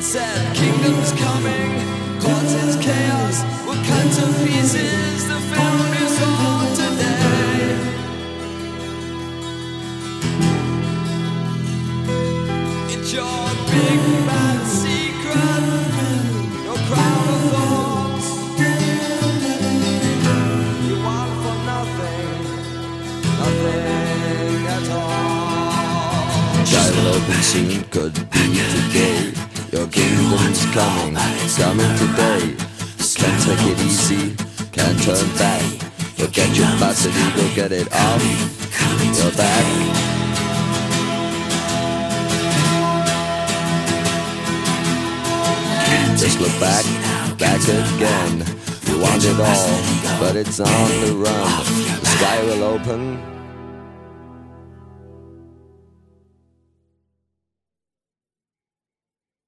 said, kingdom's coming, causes chaos, will cut to pieces the founders of today. It's your big bad secret, your crown of thorns. You want for nothing, nothing at all. Child open soon could be today. Your kingdom's coming, coming today. Can't take it easy, can't turn back. You'll get your capacity, you'll get it off your back. Just look back, back again. You want it all, but it's on the run. The sky will open.